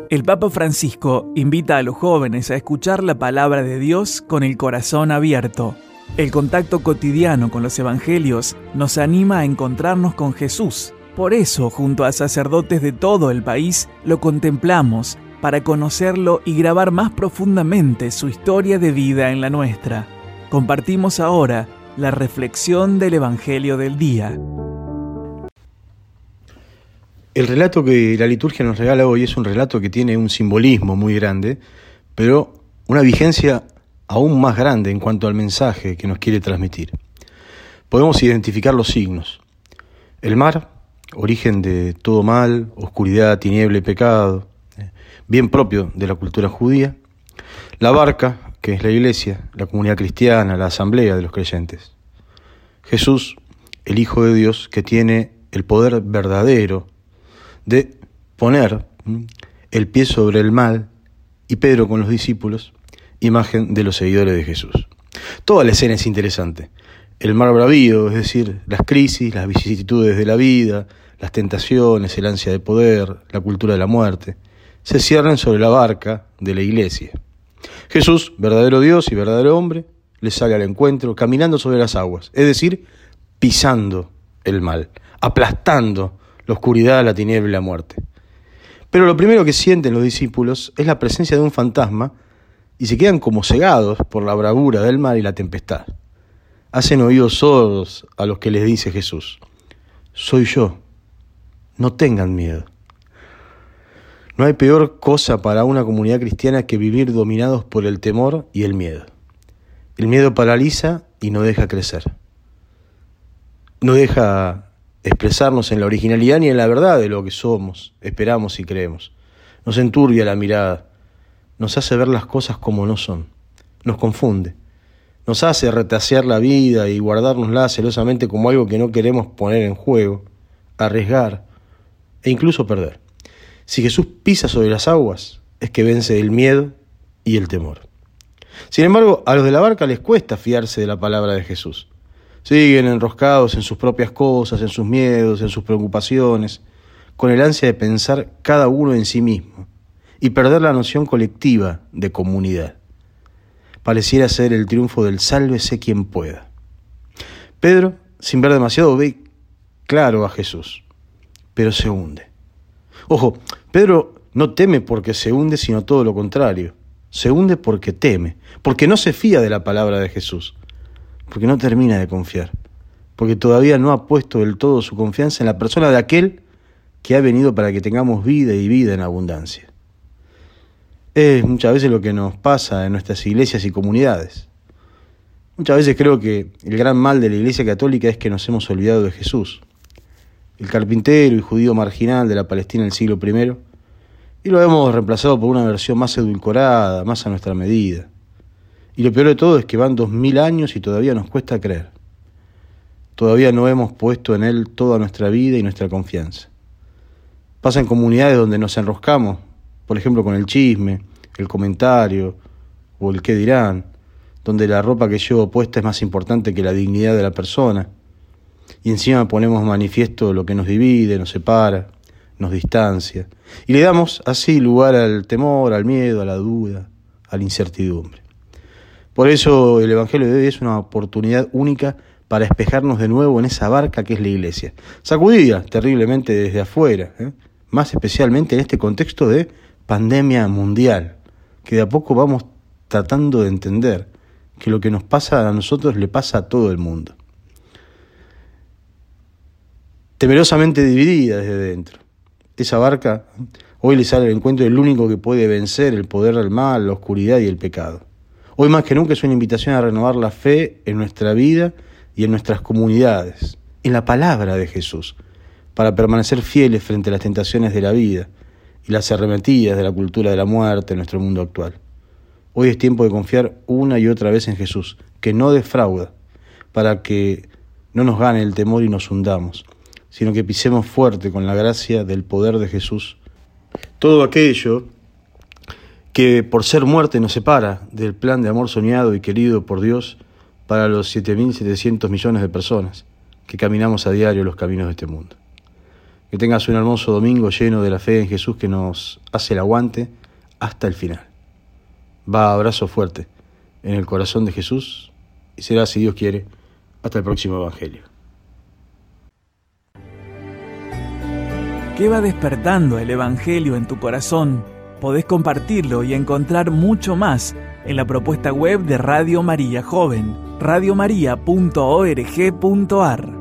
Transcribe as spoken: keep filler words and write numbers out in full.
El Papa Francisco invita a los jóvenes a escuchar la palabra de Dios con el corazón abierto. El contacto cotidiano con los evangelios nos anima a encontrarnos con Jesús. Por eso, junto a sacerdotes de todo el país, lo contemplamos para conocerlo y grabar más profundamente su historia de vida en la nuestra. Compartimos ahora la reflexión del Evangelio del día. El relato que la liturgia nos regala hoy es un relato que tiene un simbolismo muy grande, pero una vigencia aún más grande en cuanto al mensaje que nos quiere transmitir. Podemos identificar los signos. El mar, origen de todo mal, oscuridad, tiniebla y pecado, bien propio de la cultura judía. La barca, que es la iglesia, la comunidad cristiana, la asamblea de los creyentes. Jesús, el Hijo de Dios, que tiene el poder verdadero de poner el pie sobre el mal, y Pedro con los discípulos, imagen de los seguidores de Jesús. Toda la escena es interesante. El mar bravío, es decir, las crisis, las vicisitudes de la vida, las tentaciones, el ansia de poder, la cultura de la muerte, se cierran sobre la barca de la iglesia. Jesús, verdadero Dios y verdadero hombre, les sale al encuentro caminando sobre las aguas, es decir, pisando el mal, aplastando la oscuridad, la tiniebla y la muerte. Pero lo primero que sienten los discípulos es la presencia de un fantasma y se quedan como cegados por la bravura del mar y la tempestad. Hacen oídos sordos a los que les dice Jesús: soy yo, no tengan miedo. No hay peor cosa para una comunidad cristiana que vivir dominados por el temor y el miedo. El miedo paraliza y no deja crecer. No deja expresarnos en la originalidad ni en la verdad de lo que somos, esperamos y creemos. Nos enturbia la mirada, nos hace ver las cosas como no son, nos confunde, nos hace retasear la vida y guardárnosla celosamente como algo que no queremos poner en juego, arriesgar e incluso perder. Si Jesús pisa sobre las aguas, es que vence el miedo y el temor. Sin embargo, a los de la barca les cuesta fiarse de la palabra de Jesús. Siguen enroscados en sus propias cosas, en sus miedos, en sus preocupaciones, con el ansia de pensar cada uno en sí mismo y perder la noción colectiva de comunidad. Pareciera ser el triunfo del sálvese quien pueda. Pedro, sin ver demasiado, ve claro a Jesús, pero se hunde. Ojo, Pedro no teme porque se hunde, sino todo lo contrario. Se hunde porque teme, porque no se fía de la palabra de Jesús, porque no termina de confiar, porque todavía no ha puesto del todo su confianza en la persona de aquel que ha venido para que tengamos vida y vida en abundancia. Es muchas veces lo que nos pasa en nuestras iglesias y comunidades. Muchas veces creo que el gran mal de la Iglesia Católica es que nos hemos olvidado de Jesús, el carpintero y judío marginal de la Palestina del siglo primero, y lo hemos reemplazado por una versión más edulcorada, más a nuestra medida. Y lo peor de todo es que van dos mil años y todavía nos cuesta creer. Todavía no hemos puesto en él toda nuestra vida y nuestra confianza. Pasa en comunidades donde nos enroscamos, por ejemplo con el chisme, el comentario o el qué dirán, donde la ropa que llevo puesta es más importante que la dignidad de la persona. Y encima ponemos manifiesto lo que nos divide, nos separa, nos distancia. Y le damos así lugar al temor, al miedo, a la duda, a la incertidumbre. Por eso el Evangelio de hoy es una oportunidad única para espejarnos de nuevo en esa barca que es la iglesia, sacudida terriblemente desde afuera, ¿eh? Más especialmente en este contexto de pandemia mundial, que de a poco vamos tratando de entender que lo que nos pasa a nosotros le pasa a todo el mundo. Temerosamente dividida desde dentro. Esa barca hoy le sale al encuentro del único que puede vencer el poder del mal, la oscuridad y el pecado. Hoy más que nunca es una invitación a renovar la fe en nuestra vida y en nuestras comunidades, en la palabra de Jesús, para permanecer fieles frente a las tentaciones de la vida y las arremetidas de la cultura de la muerte en nuestro mundo actual. Hoy es tiempo de confiar una y otra vez en Jesús, que no defrauda, para que no nos gane el temor y nos hundamos, sino que pisemos fuerte con la gracia del poder de Jesús todo aquello que por ser muerte nos separa del plan de amor soñado y querido por Dios para los siete mil setecientos millones de personas que caminamos a diario los caminos de este mundo. Que tengas un hermoso domingo lleno de la fe en Jesús que nos hace el aguante hasta el final. Va, abrazo fuerte en el corazón de Jesús y será, si Dios quiere, hasta el próximo Evangelio. ¿Qué va despertando el Evangelio en tu corazón? Podés compartirlo y encontrar mucho más en la propuesta web de Radio María Joven, radio maría punto org punto a r.